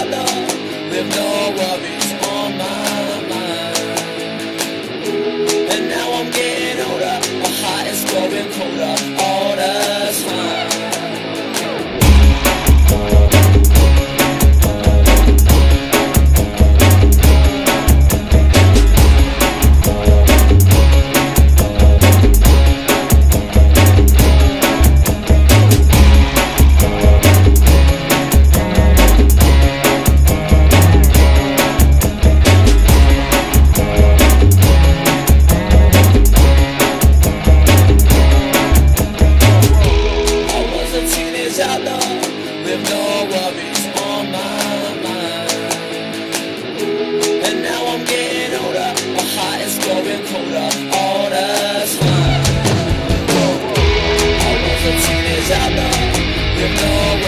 outlaw with no worries on my mind. And now I'm getting older, my heart is growing colder all the time. Outlaw with no worries on my mind. And now I'm getting older, my heart is growing colder all the time. I was a teenage outlaw with no